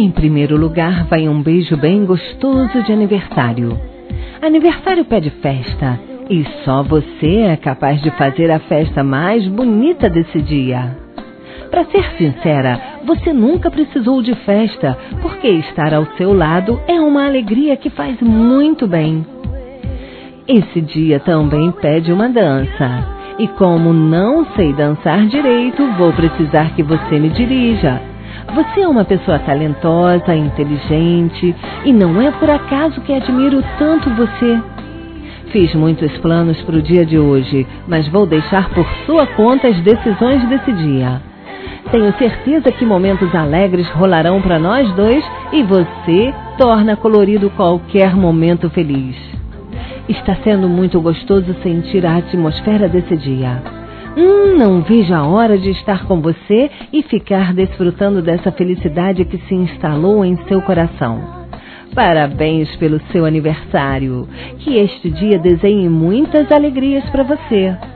Em primeiro lugar, vai um beijo bem gostoso de aniversário. Aniversário pede festa, e só você é capaz de fazer a festa mais bonita desse dia. Para ser sincera, você nunca precisou de festa, porque estar ao seu lado é uma alegria que faz muito bem. Esse dia também pede uma dança. E como não sei dançar direito, vou precisar que você me dirija. Você é uma pessoa talentosa, inteligente, e não é por acaso que admiro tanto você. Fiz muitos planos para o dia de hoje, mas vou deixar por sua conta as decisões desse dia. Tenho certeza que momentos alegres rolarão para nós dois e você torna colorido qualquer momento feliz. Está sendo muito gostoso sentir a atmosfera desse dia. Não vejo a hora de estar com você e ficar desfrutando dessa felicidade que se instalou em seu coração. Parabéns pelo seu aniversário. Que este dia desenhe muitas alegrias para você.